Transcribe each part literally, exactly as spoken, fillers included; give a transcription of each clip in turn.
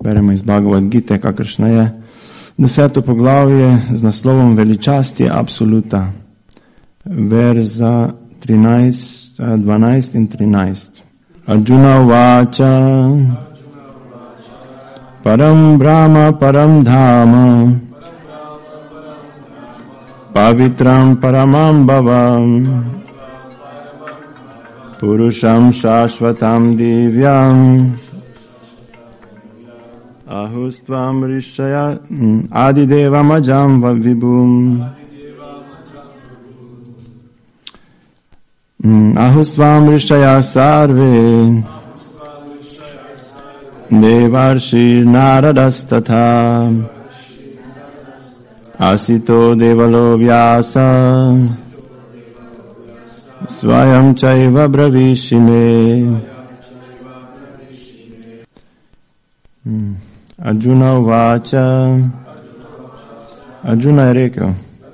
Beremo iz Bhagavad Gite, kakršna je deseto poglavje z naslovom Veličastje absoluta. Verza trinajst, dvanajst in trinajst. Arjuna uvača Param Brahma Param Dhama Pavitram Paramam Bhavam Purusham Shashvatam Divyam Ahustvam Rishaya Adidevam Ajam Vibhum Ahustvam Rishaya Sarve Devarshi Naradastatha Asito Devalo Vyasa Svayam Chaiva Bravishime. Arjuna Uvacha. Arjuna je rekel: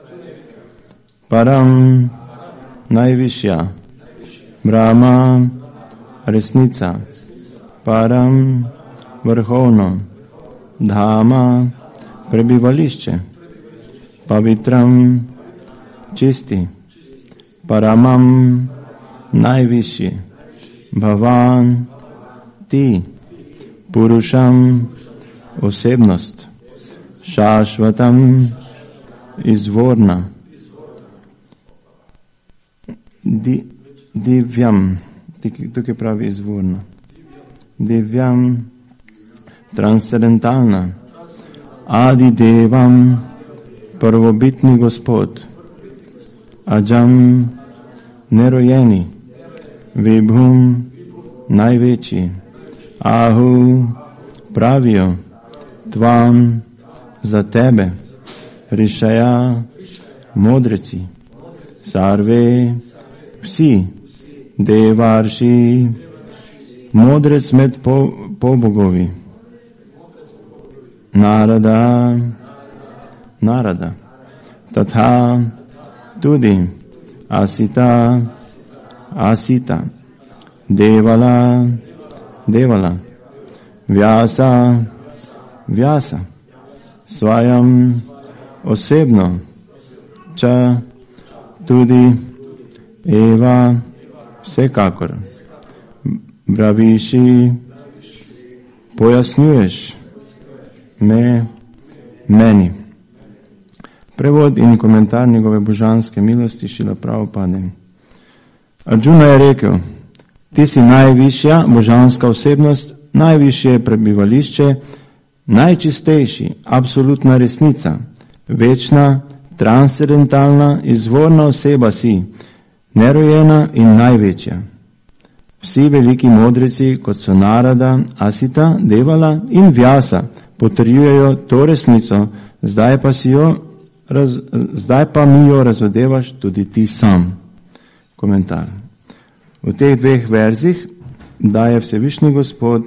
Param, najvišja, Brahma, resnica, Param, vrhovno, Dhama, prebivališče, Pavitram, čisti, Paramam, najvišji, Bhavan, ti, Purušam, osebnost, Šašvatam, izvorna, Di, Divyam, tukaj pravi izvorna, Divyam, transcendentalna, Adidevam, prvobitni Gospod, Ajam, nerojeni, Vibhum, največji, Ahu, pravijo, Tvam, za tebe, Rišaja, modreci, Sarve, vsi, Devarši, modrec med po, pobogovi, Narada, Narada, Tatha, tudi, Asita, Asita, Devala, Devala, Vyasa, Vyasa, Svayam, osebno, Ča, tudi, Eva, vsekakor, Braviši, pojasnjuješ me, meni. Prevod in komentar njegove božanske milosti Šrila Prabhupada. Arjuna je rekel: ti si najvišja božanska osebnost, najvišje prebivališče, najčistejši, absolutna resnica, večna, transcendentalna, izvorna oseba si, nerojena in največja. Vsi veliki modreci, kot so Narada, Asita, Devala in Vyasa, potrjujejo to resnico, zdaj pa, si jo, raz, zdaj pa mi jo razodevaš tudi ti sam. Komentar. V teh dveh verzih daje Vsevišnji Gospod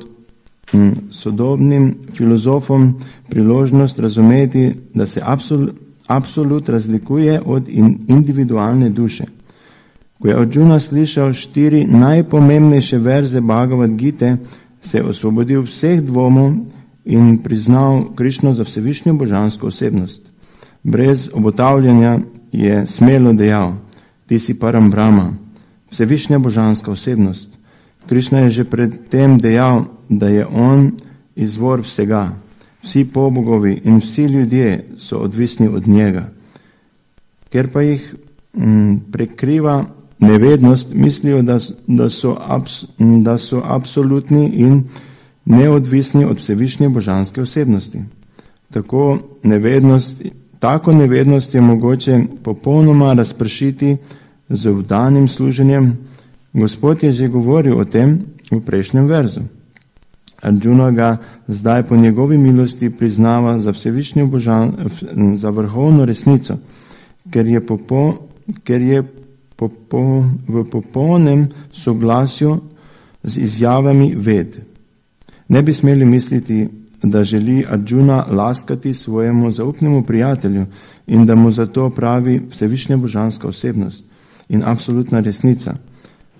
sodobnim filozofom priložnost razumeti, da se absolut, absolut razlikuje od individualne duše. Ko je Arjuna slišal štiri najpomembnejše verze Bhagavad Gite, se je osvobodil vseh dvomov in priznal Krišno za vsevišnjo božansko osebnost. Brez obotavljanja je smelo dejal: ti si Param Brahma, vsevišnja božanska osebnost. Krišna je že pred tem dejal, da je on izvor vsega. Vsi pobogovi in vsi ljudje so odvisni od njega. Ker pa jih m, prekriva nevednost, mislijo, da, da, so abs, da so absolutni in neodvisni od vsevišnje božanske osebnosti. Tako nevednost, tako nevednost je mogoče popolnoma razpršiti z vdanim služenjem. Gospod je že govoril o tem v prejšnjem verzu. Arjuna ga zdaj po njegovi milosti priznava za vsevišnjo božan, za vrhovno resnico, ker je, popo, ker je popo, v popolnem soglasju z izjavami ved. Ne bi smeli misliti, da želi Arjuna laskati svojemu zaupnemu prijatelju in da mu zato pravi vsevišnja božanska osebnost in absolutna resnica.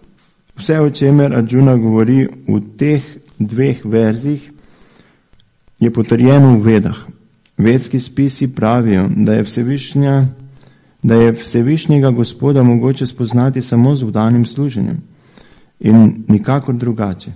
Vse, o čemer Arjuna govori v teh dveh verzih, je potrjeno v Vedah. Vedski spisi pravijo, da je Vsevišnja, da je Vsevišnjega Gospoda mogoče spoznati samo z vdanim služenjem in nikakor drugače.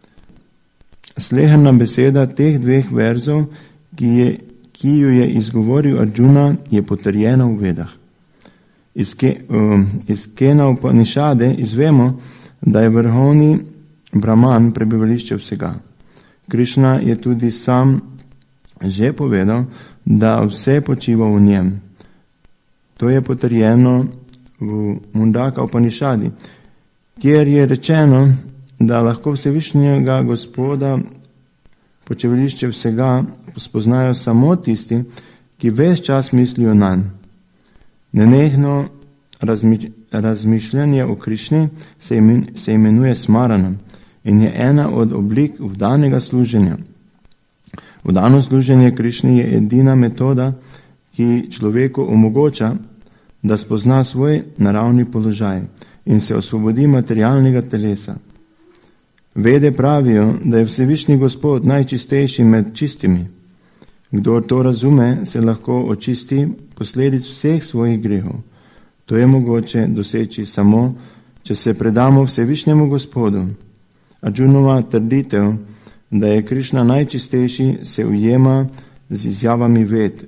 Sleherna beseda teh dveh verzov, ki, je, ki ju je izgovoril Arjuna, je potrjena v Vedah. Iz, ke, um, iz Kena Upanišade izvemo, da je vrhovni Brahman prebivališče vsega. Krišna je tudi sam že povedal, da vse počiva v njem. To je potrjeno v Mundaka Upanišadi, kjer je rečeno, da lahko Vsevišnjega Gospoda počivališče vsega spoznajo samo tisti, ki ves čas mislijo nanj. Nenehno razmišljanje o Krišni se imenuje smaranam in je ena od oblik vdanega služenja. Vdano služenje Krišni je edina metoda, ki človeku omogoča, da spozna svoj naravni položaj in se osvobodi materialnega telesa. Vede pravijo, da je Vsevišnji Gospod najčistejši med čistimi. Kdor to razume, se lahko očisti posledic vseh svojih grehov. To je mogoče doseči samo, če se predamo Vsevišnjemu Gospodu. Arjunova trditev, da je Krišna najčistejši, se ujema z izjavami ved.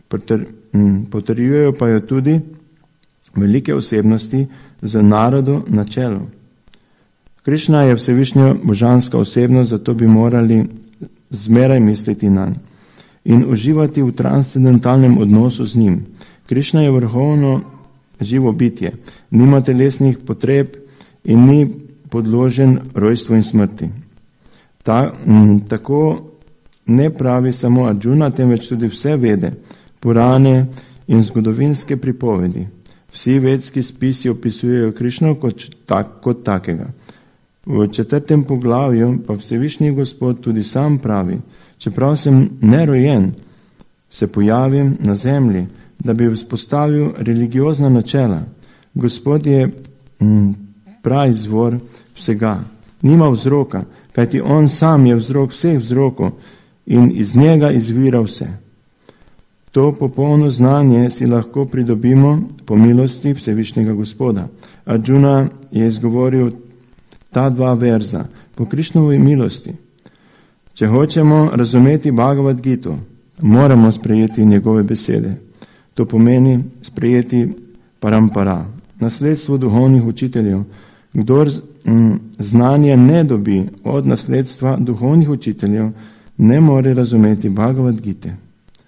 Potrjujejo pa jo tudi velike osebnosti z narodu na čelu. Krišna je Vsevišnja božanska osebnost, zato bi morali zmeraj misliti nanj in uživati v transcendentalnem odnosu z njim. Krišna je vrhovno živo bitje, nima telesnih potreb in ni podložen rojstvu in smrti. Ta, m, tako ne pravi samo Arjuna, temveč tudi vse vede, purane in zgodovinske pripovedi. Vsi vedski spisi opisujejo Krišno kot, tak, kot takega. V četrtem poglavju pa Vsevišnji Gospod tudi sam pravi, čeprav sem nerojen, se pojavim na zemlji, da bi vzpostavil religiozna načela. Gospod je m, praizvor vsega, nima vzroka, kajti on sam je vzrok vseh vzrokov in iz njega izvira vse. To popolno znanje si lahko pridobimo po milosti Vsevišnjega Gospoda. Arjuna je izgovoril ta dva verza po Krišnovi milosti. Če hočemo razumeti Bhagavad Gito, moramo sprejeti njegove besede. To pomeni sprejeti parampara, nasledstvo duhovnih učiteljev. Kdor znanje ne dobi od nasledstva duhovnih učiteljev, ne more razumeti Bhagavad Gite.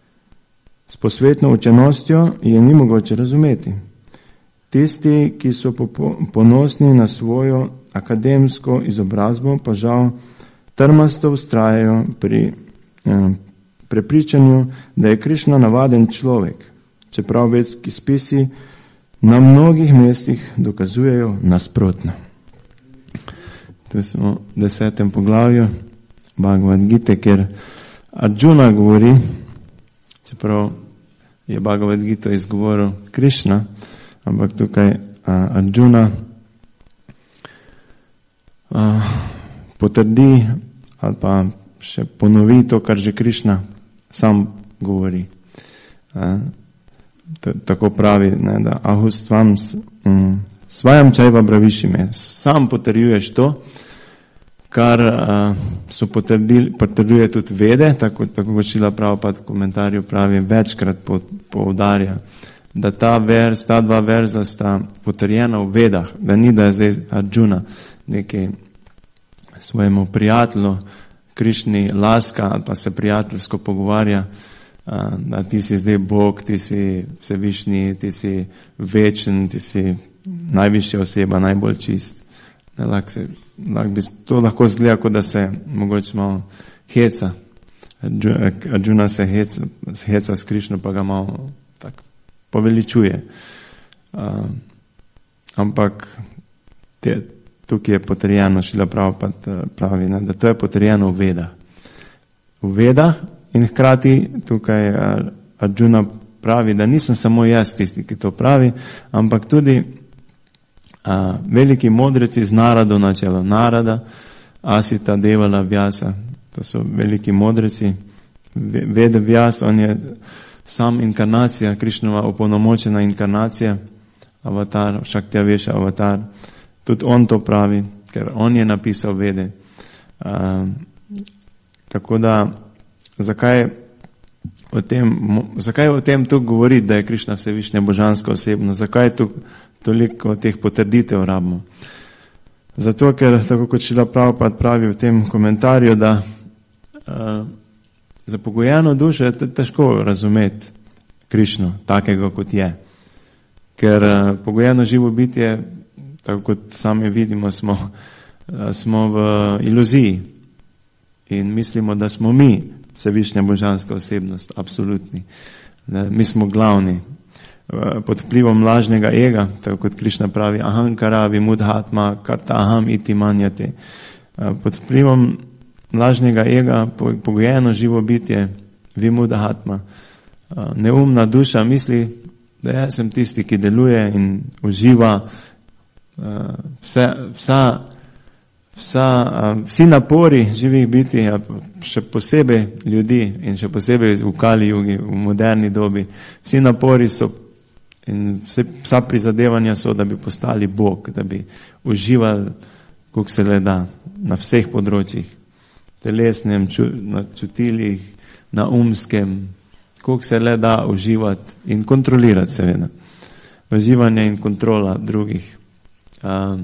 S posvetno učenostjo je ni mogoče razumeti. Tisti, ki so ponosni na svojo akademsko izobrazbo, pa žal trmasto vztrajajo pri eh, prepričanju, da je Krišna navaden človek, čeprav vedski spisi na mnogih mestih dokazujejo nasprotno. Tu smo v desetem poglavju Bhagavad Gite, kjer Arjuna govori, čeprav je Bhagavad Gita izgovoril Krišna, ampak tukaj a, Arjuna a, potrdi ali pa še ponovi to, kar že Krišna sam govori. A, t, tako pravi, ne, da ahustvam um, svajam čajva bravišime. Sam potrjuješ to, kar a, so potrdili, potrduje tudi vede, tako, tako kot Šrila Prabhupada v komentarju pravi, večkrat po, poudarja, da ta vers, ta dva verza sta potrjena v vedah, da ni, da je zdaj Arjuna nekaj svojemu prijatelju Krišni laska ali pa se prijateljsko pogovarja, a, da ti si zdaj Bog, ti si Vsevišnji, ti si večen, ti si najvišja oseba, najbolj čist. Ne, lahko se, lahko bi, to lahko zgleda, kot da se mogoče malo heca. Arjuna se heca, se heca s Krišno, pa ga malo tako poveličuje. Uh, ampak te, tukaj je potrjeno, Šrila Prabhupada pravi, ne, da to je potrjeno v vedah. V vedah in hkrati tukaj Arjuna pravi, da nisem samo jaz tisti, ki to pravi, ampak tudi a, veliki modreci z narodu na čelo. Narada, Asita, Devala, Vyasa, to so veliki modreci Veda Vyas, on je sam inkarnacija, Krišnova opolnomočena inkarnacija, avatar, Šaktyaveša avatar. Tudi on to pravi, ker on je napisal Vede. Uh, tako da, zakaj o tem, zakaj o tem tu govoriti, da je Krišna Vsevišnja božanska osebnost? Zakaj tu toliko teh potrditev rabimo? Zato, ker, tako kot Šrila Prabhupada pravi v tem komentarju, da uh, za pogojeno dušo je težko razumeti Krišno, takega kot je. Ker uh, pogojeno živo bitje, tako kot sami vidimo, smo, uh, smo v iluziji in mislimo, da smo mi Vsevišnja božanska osebnost, absolutni. Da, mi smo glavni. Pod vplivom lažnega ega, tako kot Krišna pravi, ahankara vimudhatma karta aham iti manjate. Pod vplivom lažnega ega, pogojeno živo bitje, vimudhatma, neumna duša misli, da jaz sem tisti, ki deluje in uživa vse, vsa, vsa, vsi napori živih biti, še posebej ljudi in še posebej v Kali Jugi, v moderni dobi, vsi napori so in vse, vsa prizadevanja so, da bi postali Bog, da bi uživali, koliko se le da, na vseh področjih, telesnem, ču, na čutilih, na umskem, koliko se le da uživati in kontrolirati seveda. Uživanje in kontrola drugih. Uh,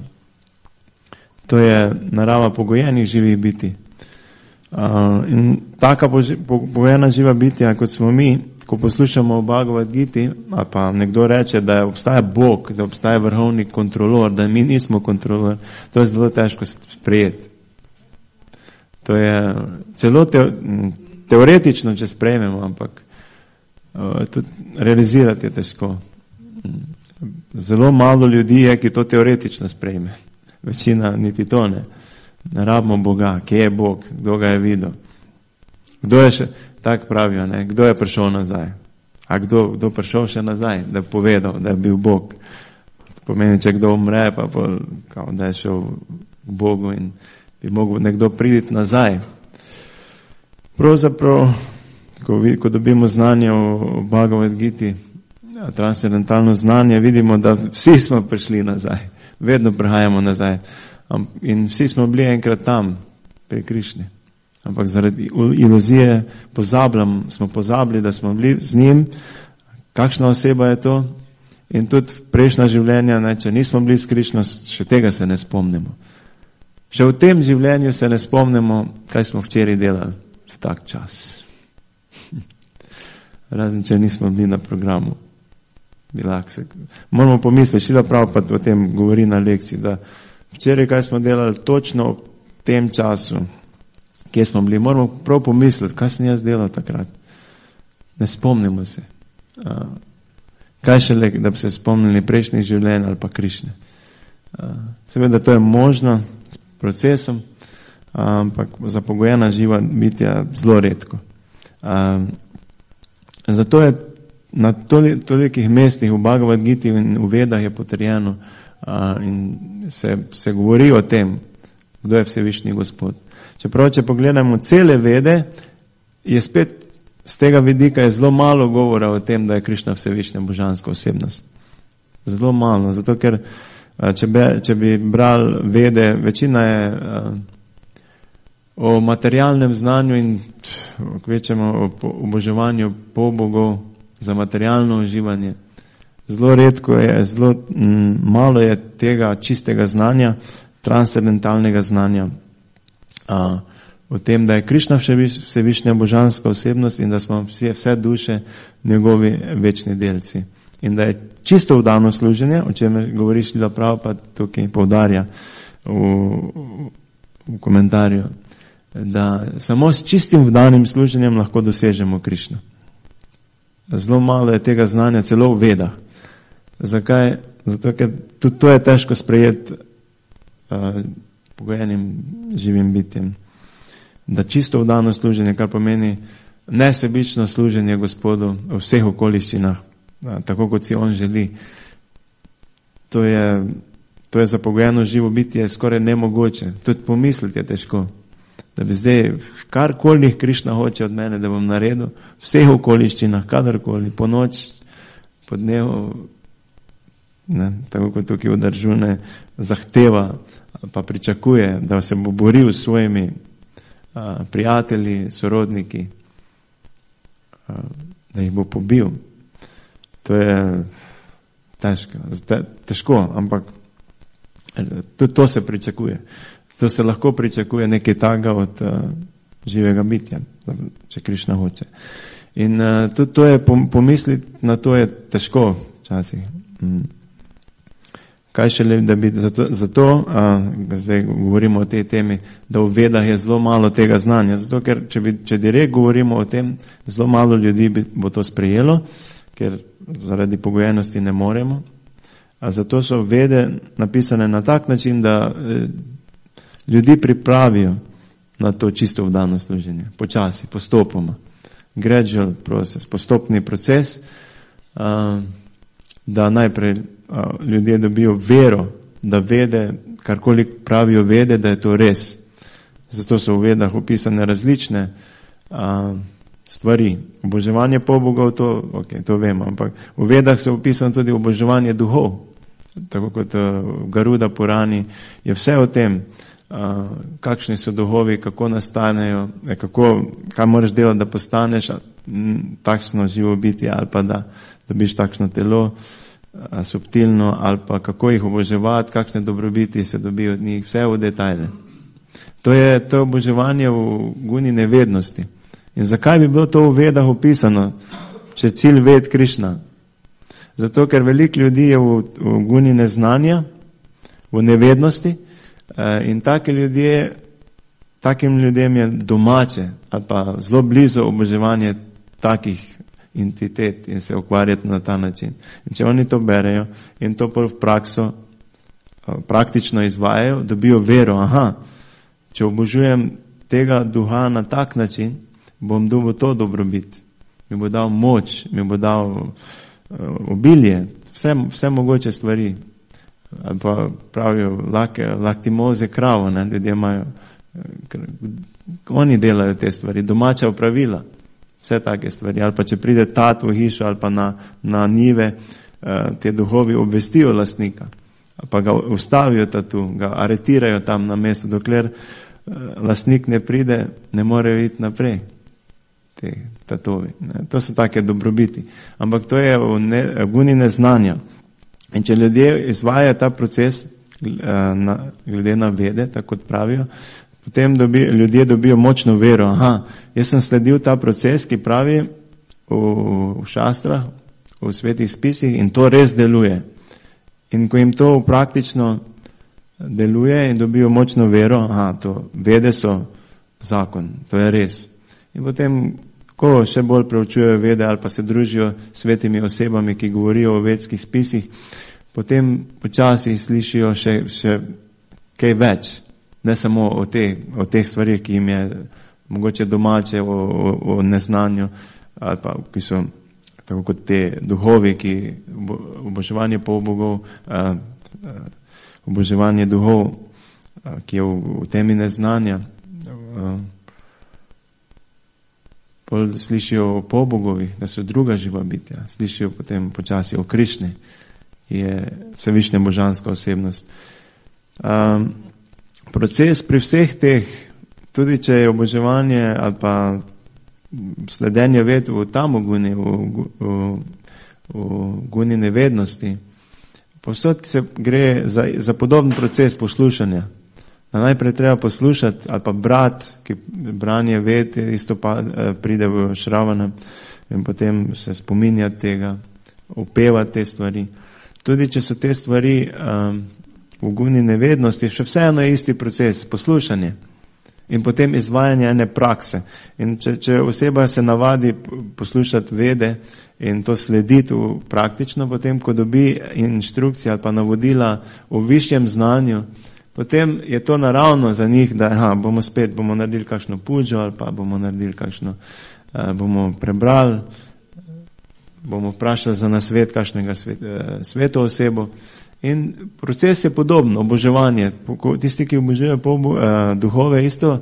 to je narava pogojenih živih biti. Uh, in taka pogojena živa bitja, kot smo mi, ko poslušamo o Bhagavad Giti, a pa nekdo reče, da obstaja Bog, da obstaja vrhovni kontrolor, da mi nismo kontrolor, to je zelo težko sprejeti. To je celo te, teoretično, če sprejmemo, ampak uh, tudi realizirati je težko. Zelo malo ljudi je, ki to teoretično sprejme. Večina niti to ne. Ne rabimo Boga. Kje je Bog? Kdo ga je videl? Kdo je še, tako pravijo, ne? Kdo je prišel nazaj? A kdo, kdo prišel še nazaj, da je povedal, da je bil Bog? Pomeni, če kdo umre, pa pol, kao, da je šel k Bogu in bi mogel nekdo priditi nazaj. Pravzaprav, ko, vi, ko dobimo znanje o, o Bhagavad Giti, ja, transcendentalno znanje, vidimo, da vsi smo prišli nazaj. Vedno prihajamo nazaj. In vsi smo bili enkrat tam, pri Krišni. Ampak zaradi iluzije pozabljam, smo pozabili, da smo bili z njim, kakšna oseba je to. In tudi prejšnja življenja, ne, če nismo bili s Krišno, še tega se ne spomnimo. Še v tem življenju se ne spomnimo, kaj smo včeraj delali v tak čas. Razen, če nismo bili na programu. Se, moramo pomisliti, Šrila Prabhupada o tem govori na lekciji, da včeraj, kaj smo delali točno v tem času, kje smo bili, moramo prav pomisliti, kaj sem jaz delal takrat. Ne spomnimo se. Uh, kaj šele, da bi se spomnili prejšnjih življenj ali pa Krišne. Uh, seveda, to je možno s procesom, uh, ampak za pogojena živa bitja zelo redko. Uh, zato je na toli, tolikih mestih v Bhagavad Giti in v Vedah je potrjeno uh, in se, se govori o tem, kdo je Vsevišnji Gospod. Čeprav, če pogledamo cele Vede, je spet z tega vidika je zelo malo govora o tem, da je Krišna Vsevišnja božanska osebnost. Zelo malo, zato ker uh, če, be, če bi brali Vede, večina je uh, o materialnem znanju in kvečemo o oboževanju polbogov za materialno uživanje. Zelo redko je, zelo m, malo je tega čistega znanja, transcendentalnega znanja a, o tem, da je Krišna Vsevišnja božanska osebnost in da smo vse, vse duše njegovi večni delci. In da je čisto vdano služenje, o čem govori Šrila Prabhupada tukaj poudarja v, v komentarju, da samo s čistim vdanim služenjem lahko dosežemo Krišno. Zelo malo je tega znanja, celo v Vedah. Zakaj? Zato, ker tudi to je težko sprejeti uh, pogojenim živim bitjem. Da čisto vdano služenje, kar pomeni nesebično služenje Gospodu v vseh okoliščinah, uh, tako kot si on želi. To je, to je za pogojeno živo bitje skoraj nemogoče. Tudi pomisliti je težko. Da bi zdaj, karkoli Krišna hoče od mene, da bom naredil, v vseh okoliščinah, kadarkoli, po noč, po dnevu, ne, tako kot tukaj v Arjune, zahteva, pa pričakuje, da se bo boril s svojimi a, prijatelji, sorodniki, a, da jih bo pobil. To je težko, težko, ampak tudi to se pričakuje. To se lahko pričakuje nekaj takega od uh, živega bitja, če Krišna hoče. In uh, tudi to je, pomisliti na to je težko včasih. Mm. Kaj šele, da bi, zato, zato uh, zdaj govorimo o tej temi, da v Vedah je zelo malo tega znanja, zato ker, če, bi, če direkt govorimo o tem, zelo malo ljudi bi, bo to sprejelo, ker zaradi pogojenosti ne moremo. A zato so Vede napisane na tak način, da eh, ljudi pripravijo na to čisto vdano služenje. Počasi, postopoma. Gradual process, postopni proces, uh, da najprej uh, ljudje dobijo vero, da Vede, karkoli pravijo Vede, da je to res. Zato so v Vedah opisane različne uh, stvari. Oboževanje pobogov, to, okay, to vemo, ampak v Vedah so opisane tudi oboževanje duhov. Tako kot v Garuda Purani je vse o tem, uh, kakšni so duhovi, kako nastanejo, kako, kaj moraš delati, da postaneš m, takšno živo bitje, ali pa da dobiš takšno telo, uh, subtilno, ali pa kako jih oboževati, kakšne dobrobiti se dobijo od njih, vse v detajle. To je, to je oboževanje v guni nevednosti. In zakaj bi bilo to v Vedah opisano, če cilj ved Krišna? Zato, ker veliko ljudi je v, v guni neznanja, v nevednosti in taki ljudje, takim ljudem je domače ali pa zelo blizu oboževanje takih entitet in se ukvarjati na ta način. In če oni to berejo in to v prakso praktično izvajajo, dobijo vero, aha, če obožujem tega duha na tak način, bom dobil to dobrobit, mi bo dal moč, mi bo dal obilje, vse, vse mogoče stvari. Ali pa pravijo, laktimoze kravo, ne, ljudje imajo, oni delajo te stvari, domača opravila, vse take stvari. Ali pa če pride tat v hišo ali pa na, na njive, te duhovi obvestijo lastnika, pa ga ustavijo tatu, ga aretirajo tam na mesto, dokler lastnik ne pride, ne morejo iti naprej. Te tatovi. Ne. To so take dobrobiti. Ampak to je v, ne, v guni neznanja. In če ljudje izvajajo ta proces na, glede na Vede, tako kot pravijo, potem dobi, ljudje dobijo močno vero. Aha, jaz sem sledil ta proces, ki pravi v, v šastrah, v svetih spisih in to res deluje. In ko jim to praktično deluje in dobijo močno vero, aha, to Vede so zakon, to je res. In potem, ko še bolj preučujejo Vede ali pa se družijo s svetimi osebami, ki govorijo o vedskih spisih, potem počasi slišijo še, še kaj več, ne samo o, te, o teh stvarih, ki jim je mogoče domače, o, o, o neznanju, ali pa ki so tako kot te duhovi, ki oboževanje polbogov, oboževanje duhov, ki je v, v temi neznanja, bolj slišijo o pobogovih, da so druga živa bitja, slišijo potem počasi o Krišni, ki je vsevišnja božanska osebnost. Um, proces pri vseh teh, tudi če je oboževanje ali pa sledenje ved v tamoguni, v, v, v guni nevednosti, povsod se gre za, za podoben proces poslušanja. Najprej treba poslušati ali pa brati, ki branje ved, isto pa pride v Šravanem in potem se spominjati tega, upevati te stvari. Tudi če so te stvari um, v guni nevednosti, še vseeno je isti proces, poslušanje in potem izvajanje ene prakse. In če, če oseba se navadi poslušati Vede in to slediti v praktično, potem ko dobi inštrukcije ali pa navodila v višjem znanju, potem je to naravno za njih, da aha, bomo spet, bomo naredili kakšno puđo ali pa bomo naredili kakšno, uh, bomo prebrali, bomo vprašali za nasvet kakšnega svet, uh, sveto osebo. In proces je podobno, oboževanje. Tisti, ki obožujejo uh, duhove, isto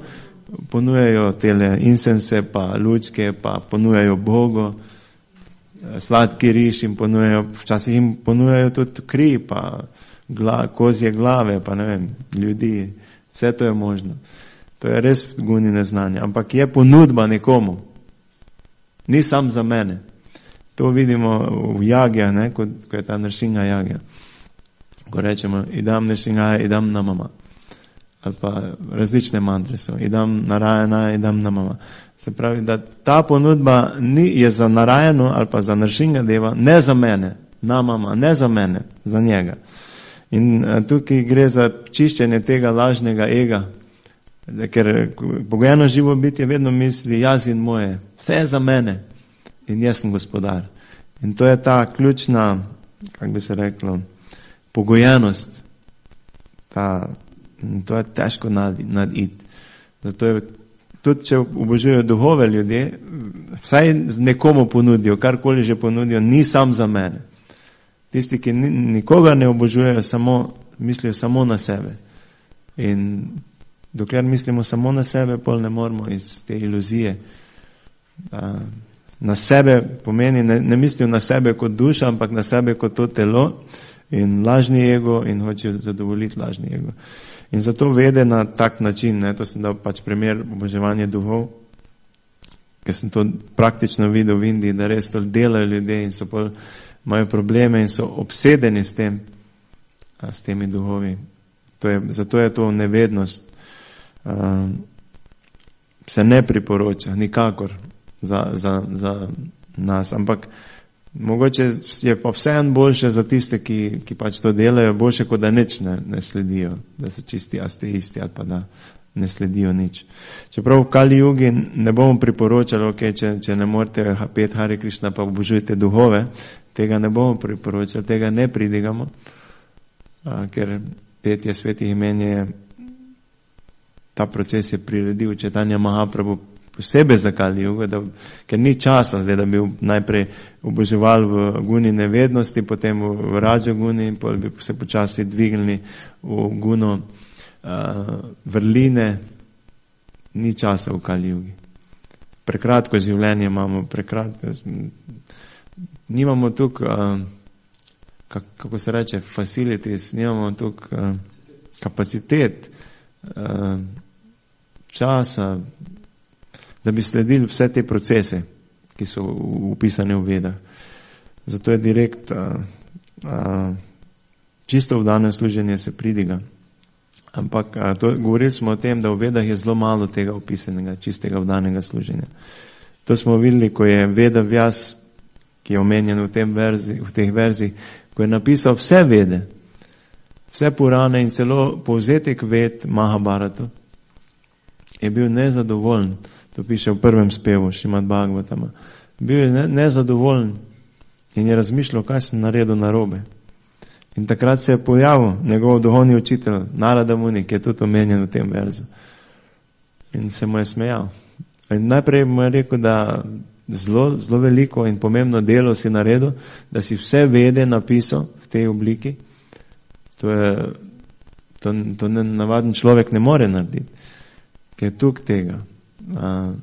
ponujajo tele incense, pa lučke, pa ponujajo Bogu, sladki riž jim ponujajo, včasih jim ponujajo tudi kri, pa gla, kozje glave, pa ne vem, ljudi, vse to je možno. To je res guni neznanje, ampak je ponudba nekomu. Ni sam za mene. To vidimo v jagja, ne, ko, ko je ta Nrsinga jagja. Ko rečemo, idam Nrsingaja, idam namama. Ali pa različne mantre so, idam Narayana, idam namama. Se pravi, da ta ponudba ni, je za Narayanu ali pa za Nrsinga deva, ne za mene, namama, ne za mene, za njega. In tukaj gre za čiščenje tega lažnega ega, ker pogojeno živo bitje vedno misli, jaz in moje, vse je za mene in jaz sem gospodar. In to je ta ključna, kako bi se reklo, pogojenost, ta, to je težko naditi. Zato je, tudi če obožujejo duhove ljudje, vsaj nekomu ponudijo, karkoli že ponudijo, ni sam za mene. Tisti, ki nikoga ne obožujejo, samo, mislijo samo na sebe. In dokler mislimo samo na sebe, pol ne moramo iz te iluzije. Na sebe pomeni, ne, ne mislijo na sebe kot duša, ampak na sebe kot to telo in lažni ego in hočejo zadovoljiti lažni ego. In zato vede na tak način, ne, to sem dal pač primer oboževanja duhov, ker sem to praktično videl v Indiji, da res to delajo ljudje in so pol, imajo probleme in so obsedeni s tem, s temi duhovi. To je, zato je to nevednost. Uh, se ne priporoča, nikakor za, za, za nas, ampak mogoče je pa vseeno boljše za tiste, ki, ki pač to delajo, boljše, kot da nič ne, ne sledijo, da so čisti ateisti ali pa da ne sledijo nič. Čeprav v Kali Jugi ne bomo priporočali, okay, če, če ne morete peti Hare Krishna, pa obožujete duhove, tega ne bomo priporočali, tega ne pridigamo, uh, ker petje svetih imen je, ta proces je priredil Chaitanya Mahaprabhu posebej za Kali Jugo, da, ker ni časa zdaj, da bi najprej oboževal v guni nevednosti, potem v Raja guni in potem bi se počasi dvignili v guno uh, vrline. Ni časa v Kali Jugi. Prekratko življenje imamo, prekratko, nimamo tukaj, uh, kako se reče, facilities, nimamo tukaj uh, kapacitet, uh, časa, da bi sledili vse te procese, ki so upisane v Vedah. Zato je direkt uh, uh, čisto vdano služenje se pridiga. Ampak uh, to, govorili smo o tem, da v Vedah je zelo malo tega opisanega, čistega vdanega služenja. To smo videli, ko je Veda Vyas, ki je omenjen v, tem verzi, v teh verzih, ko je napisal vse Vede, vse Purane in celo povzetek Ved Mahabharatu, je bil nezadovoljen. To piše v prvem spevu Šrimad Bhagavatama. Bil je ne, nezadovoljen in je razmišljal, kaj sem naredil narobe. In takrat se je pojavil njegov duhovni učitelj Narada Muni, ki je tudi omenjen v tem verzu. In se mu je smejal. In najprej mu je rekel, da zelo, zelo veliko in pomembno delo si naredil, da si vse Vede napisal v tej obliki. To je, to, to ne, navaden človek ne more narediti. Ker je tukaj tega. Uh,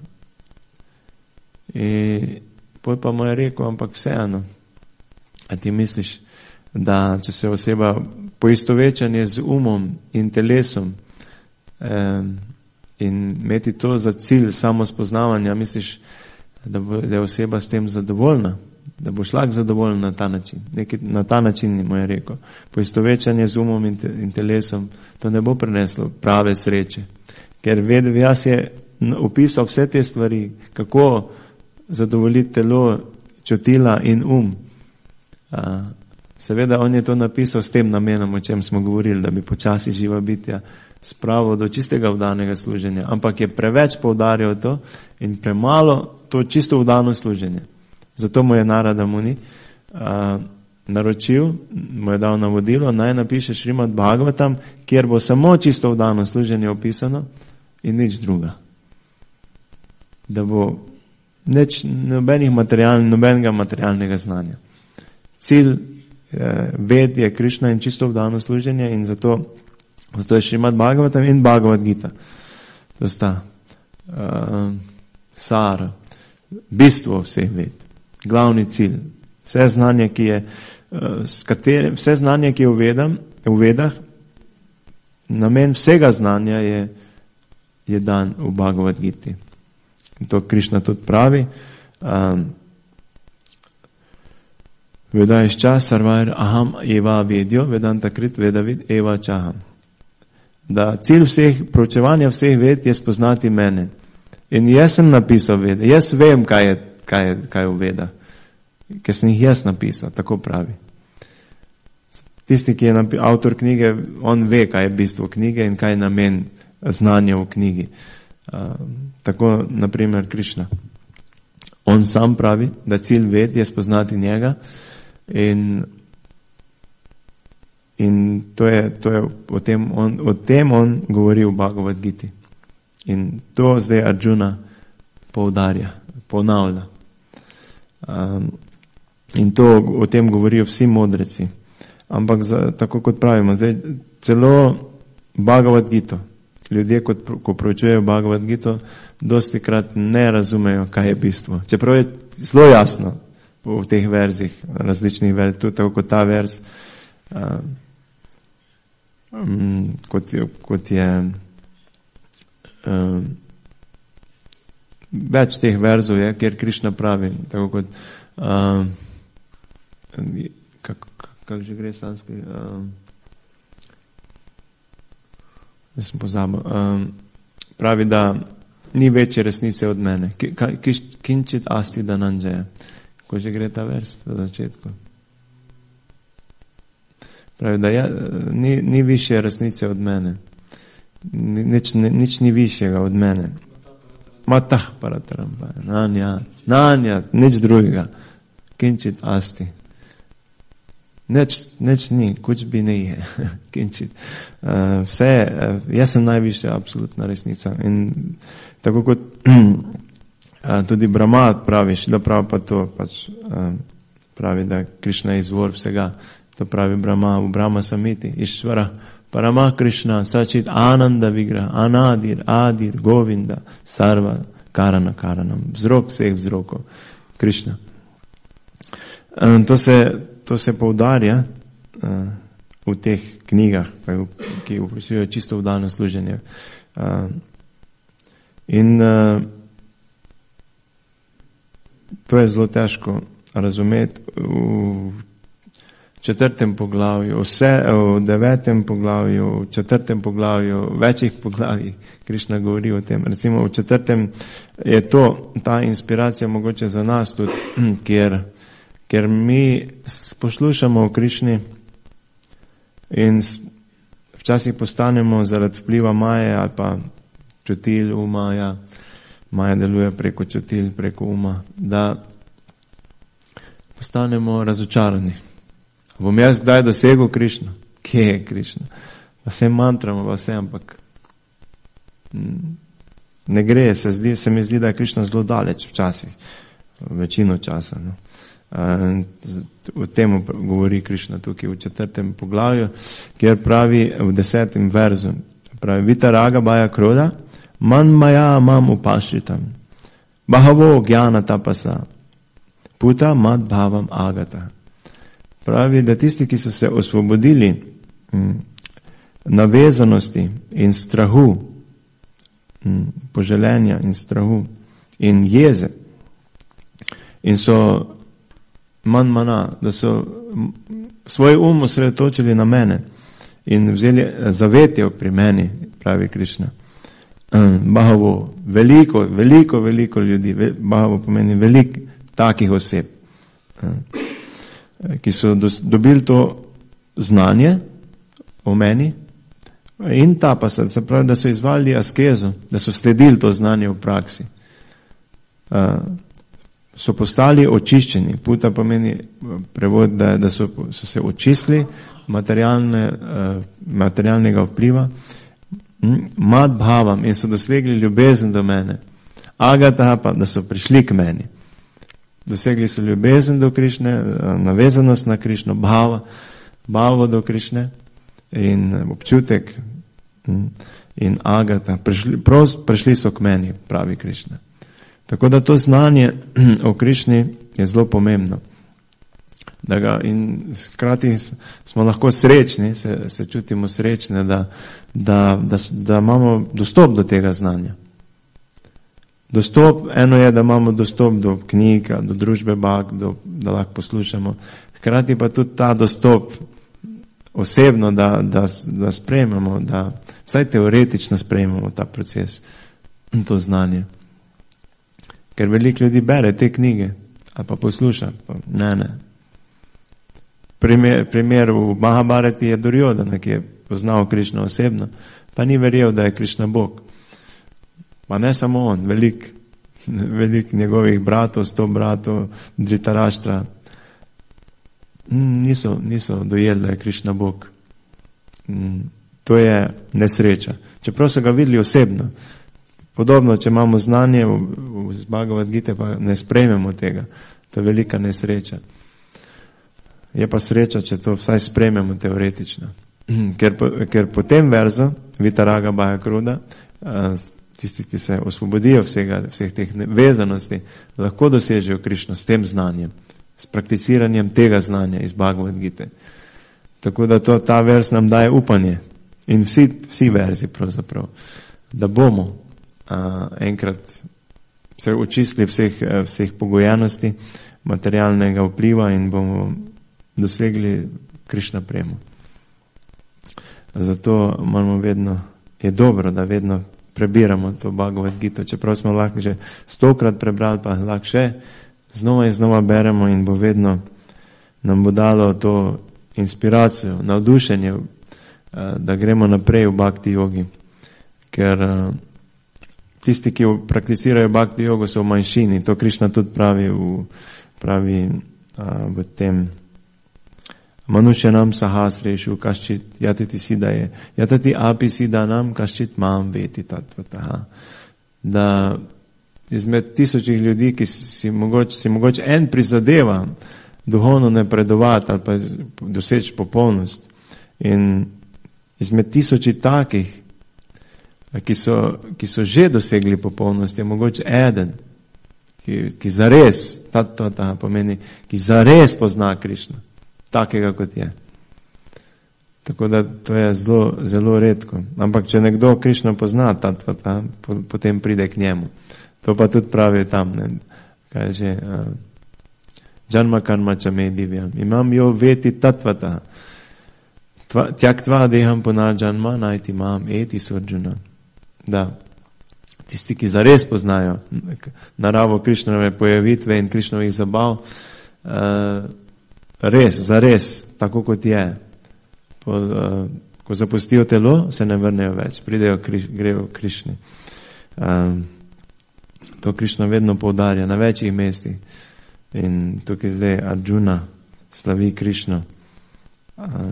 in poj pa mu je rekel, ampak vseeno, a ti misliš, da če se oseba poistovečanje z umom in telesom um, in imeti to za cilj samo spoznavanja, misliš, da, bo, da je oseba s tem zadovoljna, da bo šlak zadovoljen na ta način. Nekaj, na ta način mu je rekel. Poistovečanje z umom in, te, in telesom, to ne bo prineslo prave sreče. Ker Veda Vyas je opisal vse te stvari, kako zadovoljiti telo, čutila in um. A, seveda on je to napisal s tem namenom, o čem smo govorili, da bi počasi živa bitja spravil do čistega vdanega služenja. Ampak je preveč poudarjal to in premalo to čisto vdano služenje. Zato mu je Narada Muni a, naročil, mu je dal navodilo, naj napiše Šrimad Bhagavatam, kjer bo samo čisto vdano služenje opisano in nič druga. Da bo nič, nobenih material, nobenega materialnega znanja. Cilj eh, ved je Krišna in čisto vdano služenje in zato, zato je Šrimad Bhagavatam in Bhagavad Gita. To sta uh, sar, bistvo vseh ved, glavni cilj, vse znanje, ki je, uh, s katerim, vse znanje, ki je v, vedam, v vedah, namen vsega znanja je, je dan v Bhagavad Giti. In to Krišna tudi pravi. Um, Vedajšča sarvair aham eva vedjo, vedanta krit vedavid eva čaham. Da cilj vseh, proučevanja vseh ved je spoznati mene. In jaz sem napisal vede, jaz vem, kaj je, kaj je, kaj je v vedah, ker sem jih jaz napisal, tako pravi. Tisti, ki je napi- avtor knjige, on ve, kaj je bistvo knjige in kaj je namen znanja v knjigi. Uh, tako, naprimer, Krišna. On sam pravi, da cilj ved je spoznati njega in, in to je, to je o, tem on, o tem on govori v Bhagavad Giti. In to zdaj Arjuna poudarja, ponavlja. Um, in to o tem govorijo vsi modreci. Ampak za, tako kot pravimo, zdaj celo Bhagavad Gito, ljudje, kot, ko proučujejo Bhagavad Gito, dosti krat ne razumejo, kaj je bistvo. Čeprav je zelo jasno v teh verzih, različnih verzih, tudi tako kot ta verz, uh, um, kot, kot je uh, več teh verzov je, kjer Krišna pravi, tako kot uh, kako kak že gre sanskrit, uh, jaz sem pozabil, um, pravi, da ni večje resnice od mene. Kinčit asti dananjaya. Ko že gre ta vers na začetku. Pravi, da ja, ni, ni više resnice od mene. Nič, nič ni višjega od mene. Matah parataram. Nanja, nanja, nič drugega. Kinčit asti. Neč, neč ni, kuč bi ne je. Kinčit. Uh, vse, uh, jaz sem najvišja absolutna resnica. In tako kot uh, tudi Brahma praviš, da pravi pa to, pač uh, pravi, da Krišna je izvor vsega. To pravi Brahma v Brahma Samiti. Išvara, Parama Krišna, Sačit, Ananda Vigra, Anadir, Adir, Govinda, Sarva, Karana, Karanam. Vzrok vseh vzrokov. Krišna. Um, to se To se poudarja uh, v teh knjigah, ki opisujejo čisto vdano služenje. Uh, in uh, to je zelo težko razumeti v četrtem poglavju, vse v devetem poglavju, v četrtem poglavju, večjih poglavjih Krišna govori o tem. Recimo v četrtem je to, ta inspiracija mogoče za nas tudi, kjer Ker mi poslušamo o Krišni in včasih postanemo zaradi vpliva Maje ali pa čutil uma, ja, Maja deluje preko čutil, preko uma, da postanemo razočarani. Bom jaz kdaj dosegel Krišno? Kje je Krišna? Pa vse mantramo, pa vse, ampak ne gre, se, zdi, se mi zdi, da je Krišna zelo daleč včasih, večino časa, no. Uh, o tem govori Krišna tukaj v četrtem poglavju, kjer pravi v desetem verzu, pravi, Vitaraga baja kroda, man maja mam upašritam, bahavo gyana tapasa, puta mad bhavam agata. Pravi, da tisti, ki so se osvobodili hm, navezanosti in strahu, hm, poželenja in strahu in jeze, in so manj mana, da so svoj um osredotočili na mene in vzeli zavetje pri meni, pravi Krišna. Bahavo, veliko, veliko, veliko ljudi, Bahavo pomeni veliko takih oseb, ki so dobili to znanje o meni in tapasa, se pravi, da so izvali askezo, da so sledili to znanje v praksi. So postali očiščeni. Puta pomeni prevod, da, da so, so se očistili materialne, uh, materialnega vpliva, mad bhavam, in so dosegli ljubezen do mene. Agata pa, da so prišli k meni. Dosegli so ljubezen do Krišne, navezanost na Krišno, bhava, bhavo do Krišne in občutek. in Agata, prišli, pros, prišli so k meni, pravi Krišna. Tako da to znanje o Krišni je zelo pomembno. Da ga, in hkrati smo lahko srečni, se, se čutimo srečne, da, da, da, da imamo dostop do tega znanja. Dostop, eno je, da imamo dostop do knjig, do družbe Bhag, do, da lahko poslušamo. Hkrati pa tudi ta dostop osebno, da, da, da sprejmemo, da vsaj teoretično sprejmemo ta proces in to znanje. Ker veliko ljudi bere te knjige, ali pa posluša, pa ne, ne. Primer, primer v Mahabharati je Duryodhana, ki je poznal Krišno osebno, pa ni verjel, da je Krišna Bog. Pa ne samo on, velik, velik njegovih bratov, sto bratov, Dhritarashtra, niso, niso dojeli, da je Krišna Bog. To je nesreča. Čeprav so ga videli osebno. Podobno, če imamo znanje v, v Bhagavad Gite, pa ne sprejmemo tega. To je velika nesreča. Je pa sreča, če to vsaj sprejmemo teoretično. Ker po, ker po tem verzu, Vitaraga Bhaya Kruda, tisti, ki se osvobodijo vsega, vseh teh vezanosti, lahko dosežejo Krišno s tem znanjem, s prakticiranjem tega znanja iz Bhagavad Gite. Tako da to, ta vers nam daje upanje. In vsi, vsi verzi pravzaprav, da bomo a, enkrat se očistili vseh, vseh pogojenosti, materialnega vpliva in bomo dosegli Krišna premo. Zato moramo vedno, je dobro, da vedno prebiramo to Bhagavad Gita, čeprav smo lahko že stokrat prebrali, pa lahko še znova in znova beremo in bo vedno nam bo dalo to inspiracijo, navdušenje, da gremo naprej v bhakti jogi. Ker tisti, ki prakticirajo bhakti jogo, so v manjšini. To Krišna tudi pravi v, pravi v tem Manušyanam sahasreshu kaščit yatiti sidaje, yatati api sidanam kaščit mam veti tatvataha. Da izmed tisočih ljudi, ki si mogoče, si mogoče en prizadeva duhovno napredovati ali pa doseči popolnost. In izmed tisočih takih, ki so, ki so že dosegli popolnost, je mogoče eden, ki, ki zares, tatvataha pomeni, ki zares pozna Krišno. Takega, kot je. Tako da to je zelo, zelo redko. Ampak, če nekdo Krišno pozna, tatvata, potem pride k njemu. To pa tudi pravi tam, ne, kaj je že, Janma karma čame divjam. Imam jo veti tatvata. Tjak tva deham punar janma najti mam eti surđuna. Da, tisti, ki zares poznajo naravo Krišnove pojavitve in Krišnovih zabav, uh, res, zares, tako kot je. Po, uh, ko zapustijo telo, se ne vrnejo več, pridejo, kriš, grejo k Krišni. Uh, to Krišna vedno poudarja na večjih mestih. In tukaj zdaj Arjuna slavi Krišno. Uh,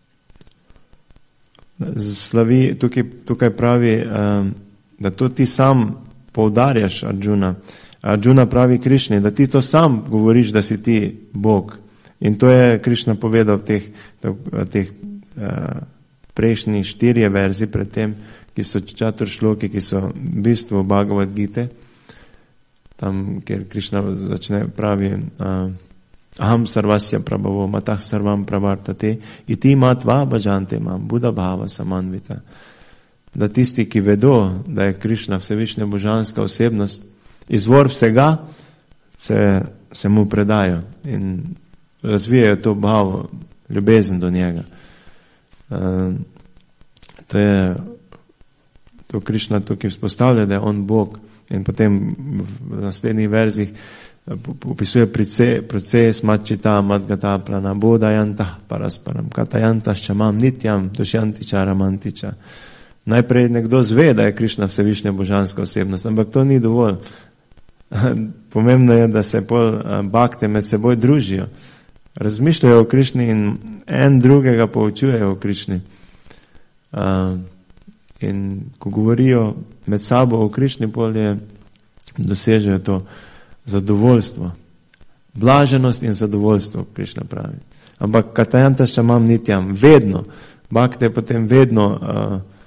slavi, tukaj, tukaj pravi, uh, da to ti sam poudarjaš, Arjuna. Arjuna pravi Krišni, da ti to sam govoriš, da si ti Bog. In to je Krišna povedal v teh, teh uh, prejšnjih štirje verzi pred tem, ki so čatur šloki, ki so bistvo Bhagavad Gite, tam, kjer Krišna začne pravi uh, aham sarvasya prabhavo matah sarvam pravartate iti matva bhajante mam buddha bhava samanvita. Da tisti, ki vedo, da je Krišna vsevišnja božanska osebnost, izvor vsega, se, se mu predajo in razvijajo to bhavo, ljubezen do njega. Uh, to je, to Krišna tukaj vzpostavlja, da je on Bog. In potem v naslednjih verzih opisuje proces matčita, matgata, prana, bodajanta, parasparam, katajanta, ščamam, nitjam, dušjantiča, ramantiča. Najprej nekdo zve, da je Krišna vsevišnja božanska osebnost, ampak to ni dovolj. Pomembno je, da se pol bhakte med seboj družijo. Razmišljajo o Krišni in en drugega poučujejo o Krišni. Uh, in ko govorijo med sabo o Krišni, polje dosežejo to zadovoljstvo. Blaženost in zadovoljstvo, Krišna pravi. Ampak katajanta ščamam nitjam, vedno. Bhakte potem vedno uh,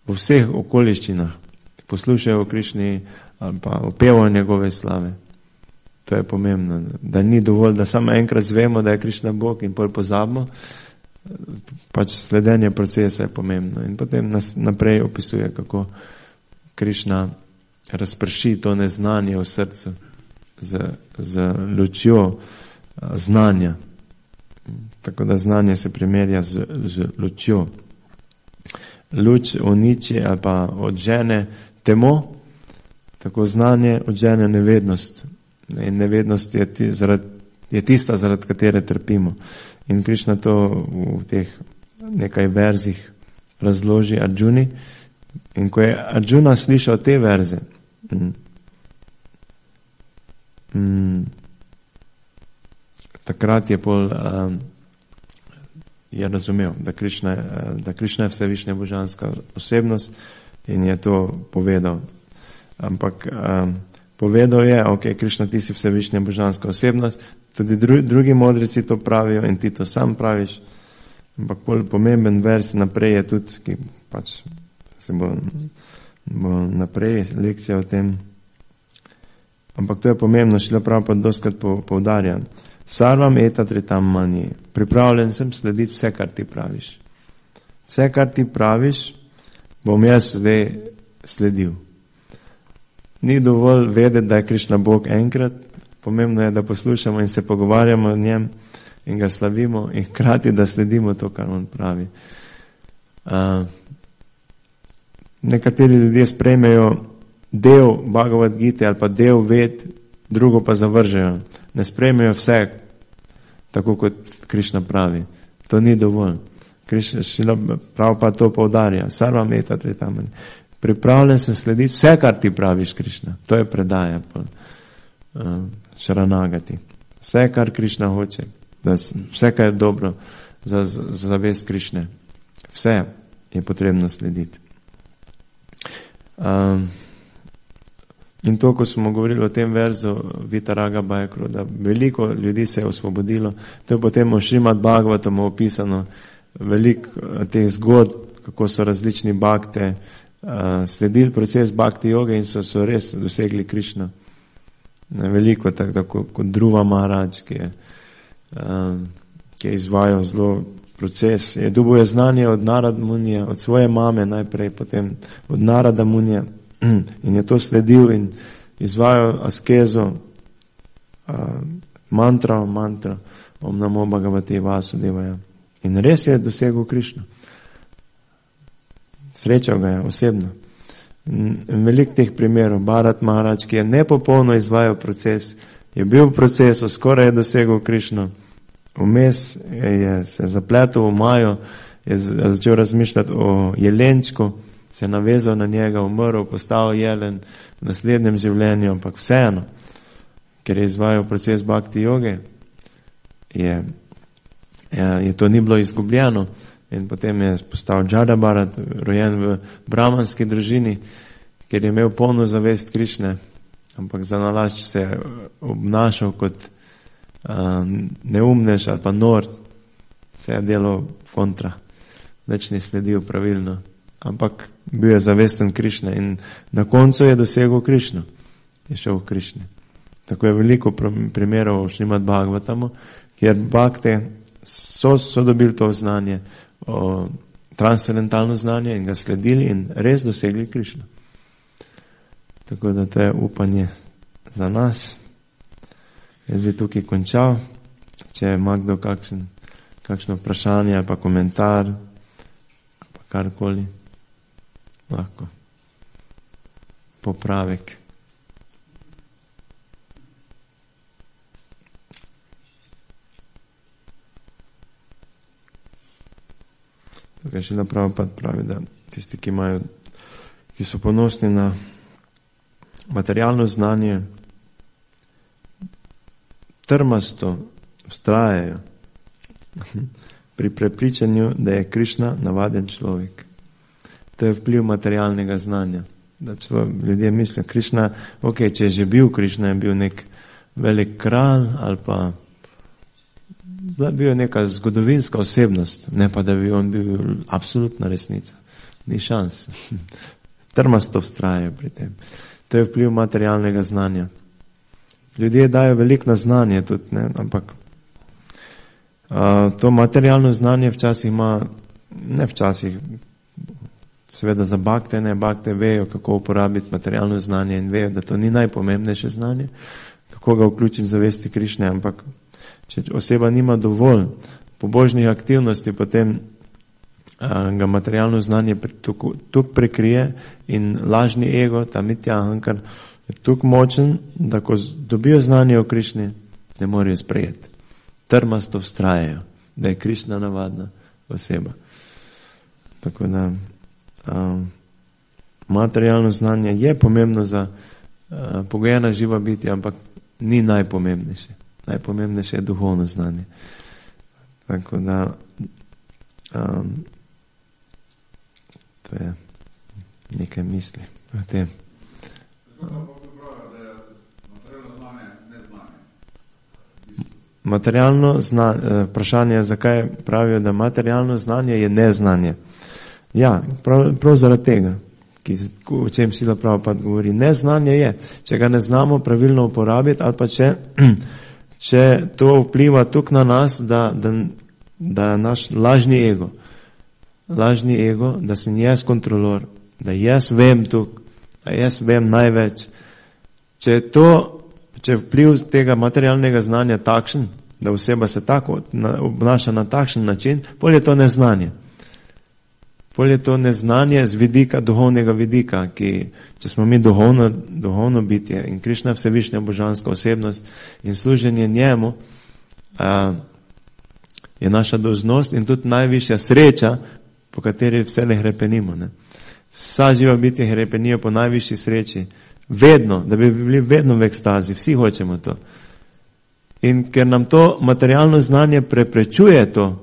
v vseh okoliščinah poslušajo o Krišni ali pa opevajo njegove slave. To je pomembno, da ni dovolj, da samo enkrat zvemo, da je Krišna Bog in pol pozabimo, pač sledenje procesa je pomembno. In potem nas naprej opisuje, kako Krišna razprši to neznanje v srcu z, z lučjo znanja. Tako da znanje se primerja z, z lučjo. Luč uniči ali pa odžene temo, tako znanje odžene nevednost. In nevednost je, ti, zaradi, je tista, zaradi katere trpimo. In Krišna to v teh nekaj verzih razloži Arjuni. In ko je Arjuna slišal te verze, mm, mm, takrat je pol uh, je razumel, da Krišna, uh, da Krišna je vsevišnja božanska osebnost in je to povedal. Ampak uh, povedal je, ok, Krišna, ti si vsevišnja božanska osebnost, tudi dru, drugi modrici to pravijo in ti to sam praviš, ampak pol pomemben vers naprej je tudi, ki pač se bo, bo naprej lekcija o tem. Ampak to je pomembno, Šrila Prabhupada doskrat poudarja. Sarvam eta tritam mani. Pripravljen sem slediti vse, kar ti praviš. Vse, kar ti praviš, bom jaz zdaj sledil. Ni dovolj vedeti, da je Krišna Bog enkrat, pomembno je, da poslušamo in se pogovarjamo o njem in ga slavimo in hkrati, da sledimo to, kar on pravi. Uh, nekateri ljudje sprejmejo del Bhagavad Gite ali pa del ved, drugo pa zavržejo. Ne sprejmejo vse, tako kot Krišna pravi. To ni dovolj. Krišna prav pa to poudarja. Sarvam eta tritam mani. Pripravljen sem slediti vse, kar ti praviš, Krišna. To je predaja uh, Šaranagati. Vse, kar Krišna hoče. Da, vse, kar je dobro za, za zavest Krišne. Vse je potrebno slediti. Um, in to, ko smo govorili o tem verzu Vitaraga Bajkru, da veliko ljudi se je osvobodilo, to je potem v Šrimad Bhagavatamu opisano veliko teh zgodb, kako so različni bhakte uh, sledili proces bhakti joge in so, so res dosegli Krišno. Veliko, tako da kot Dhruva Maharaj, ki je, uh, ki je izvajal zelo proces, je dobil znanje od Narada Munija, od svoje mame najprej, potem od Narada Munija in je to sledil in izvajal askezo, uh, mantra, mantra, Om Namo Bhagavate Vasudevaya. In res je dosegel Krišno. Srečal ga je osebno. Veliko teh primerov, Bharat Maharaj, ki je nepopolno izvajal proces, je bil v procesu, skoraj je dosegel Krišno. Vmes je se zapletel v Majo, je začel razmišljati o jelenčku, se je navezal na njega, umrl, postal jelen v naslednjem življenju, ampak vseeno, ker je izvajal proces bhakti joge, je, je, je to ni bilo izgubljeno in potem je postal Jada Bharat, rojen v brahmanski družini, ker je imel polno zavest Krišne, ampak za nalašč se je obnašal kot Uh, neumnež ali pa nor, se je delo kontra, več ni sledil pravilno, ampak bil je zavesten Krišne in na koncu je dosegel Krišno, je šel v Krišne. Tako je veliko primerov v Šrimad Bhagavatamu, kjer bhakte so, so dobili to znanje, o, transcendentalno znanje in ga sledili in res dosegli Krišno. Tako da to je upanje za nas. Jaz bi tukaj končal, če ima kdo kakšen, kakšno vprašanje ali pa komentar, ali pa karkoli, lahko. Popravek. Tukaj še napravo pa pravi, da tisti, ki imajo, ki so ponosni na materialno znanje, trmasto vztrajajo pri prepričanju, da je Krišna navaden človek. To je vpliv materialnega znanja. Da človek, ljudje mislijo, Krišna, ok, če je že bil Krišna, je bil nek velik kralj ali pa da bi bil neka zgodovinska osebnost, ne pa da bi on bil absolutna resnica. Ni šans. Trmasto vztrajajo pri tem. To je vpliv materialnega znanja. Ljudje dajo veliko na znanje tudi, ne, ampak uh, to materialno znanje včasih ima, ne včasih, seveda za bakte, ne, bakte vejo, kako uporabiti materialno znanje in vejo, da to ni najpomembnejše znanje, kako ga vključiti v zavesti Krišne, ampak če oseba nima dovolj pobožnih aktivnosti, potem a, ga materialno znanje tuk prekrije in lažni ego, ta mitja ahankar, je tuk močen, da ko dobijo znanje o Krišni, ne morejo sprejeti. Trmasto vztrajajo, da je Krišna navadna oseba. Tako da a, materialno znanje je pomembno za a, pogojena živa bitja, ampak ni najpomembnejše. Najpomembnejše je duhovno znanje. Tako da um, to je nekaj misli o tem. Materialno znanje, vprašanje je, zakaj pravijo, da materialno znanje je neznanje. Ja, prav, prav zaradi tega, ki, o čem Sila Prabhupada govori. Neznanje je, če ga ne znamo pravilno uporabiti, ali pa če, če to vpliva tukaj na nas, da, da, da naš lažni ego, lažni ego, da sem jaz kontrolor, da jaz vem tukaj, da jaz vem največ. Če je to, če je vpliv tega materialnega znanja takšen, da oseba se tako obnaša na takšen način, potem je to neznanje. Pol je to neznanje z vidika, duhovnega vidika, ki, če smo mi duhovno, duhovno bitje in Krišna vsevišnja božanska osebnost in služenje njemu, a, je naša dolžnost in tudi najvišja sreča, po kateri vse hrepenimo. Ne. Vsa živa bitja hrepenijo po najvišji sreči. Vedno, da bi bili vedno v ekstazi. Vsi hočemo to. In ker nam to materialno znanje preprečuje to,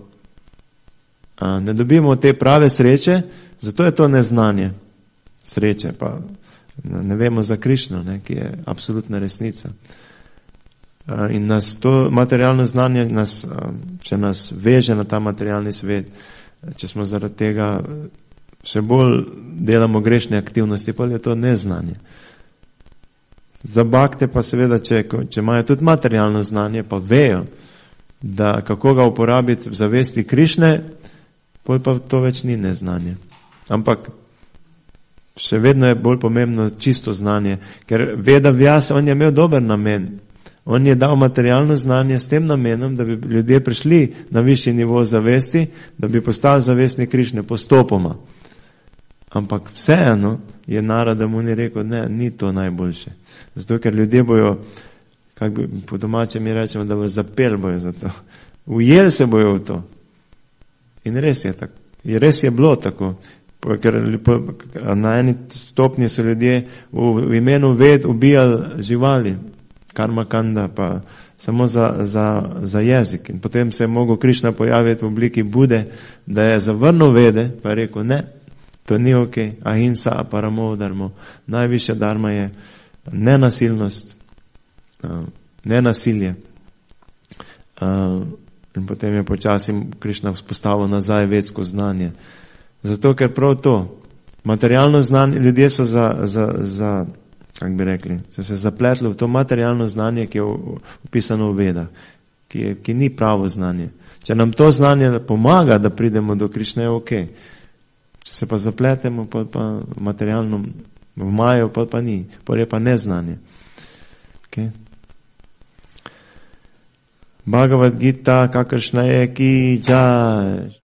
ne dobimo te prave sreče, zato je to neznanje. Sreče pa ne vemo za Krišno, ne, ki je absolutna resnica. In nas to materialno znanje, nas, če nas veže na ta materialni svet, če smo zaradi tega še bolj delamo grešne aktivnosti, pa je to neznanje. Za bakte pa seveda, če, če imajo tudi materialno znanje, pa vejo, da kako ga uporabiti v zavesti Krišne, pol pa to več ni neznanje. Ampak še vedno je bolj pomembno čisto znanje, ker Veda Vyas, on je imel dober namen. On je dal materialno znanje s tem namenom, da bi ljudje prišli na višji nivo zavesti, da bi postali zavestni Krišne postopoma. Ampak vseeno je Narada Muni rekel, ne, ni to najboljše. Zato, ker ljudje bojo, kak bi po domače mi rečemo, da bojo zapel bojo za to. Ujeli se bojo v to. In res je tako. In res je bilo tako. Ker na eni stopnji so ljudje v, v imenu ved ubijali živali, karma kanda, pa samo za, za, za jezik. In potem se je mogel Krišna pojaviti v obliki Bude, da je zavrnil vede, pa je rekel, ne, to ni ok, ahimsa paramo dharmo. Najvišja dharma je nenasilnost, nenasilje. In potem je počasi Krišna vzpostavil nazaj vedsko znanje. Zato, ker prav to, materialno znanje, ljudje so za, za, za kako bi rekli, so se zapletli v to materialno znanje, ki je upisano v Vedah, ki, je, ki ni pravo znanje. Če nam to znanje pomaga, da pridemo do Krišne, je ok. Če se pa zapletemo, pa, pa materialno v maju, pa, pa ni, pa je pa neznanje. Okay. Bhagavad Gita, kakršna je, ki jaj.